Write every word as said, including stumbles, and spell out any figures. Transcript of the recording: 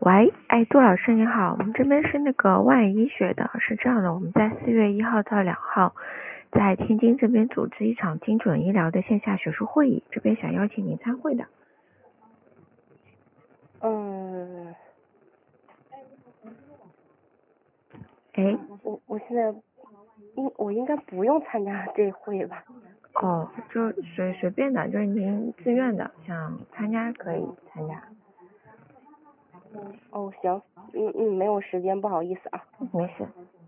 喂，哎，杜老师你好，我们这边是那个万医学的，是这样的，我们在四月一号到两号，在天津这边组织一场精准医疗的线下学术会议，这边想邀请您参会的。 嗯， 哎， 我我现在应我应该不用参加这会吧？ 哦，就随随便的，就是您自愿的，想参加可以参加。 哦，行，嗯嗯，没有时间，不好意思啊。 没事。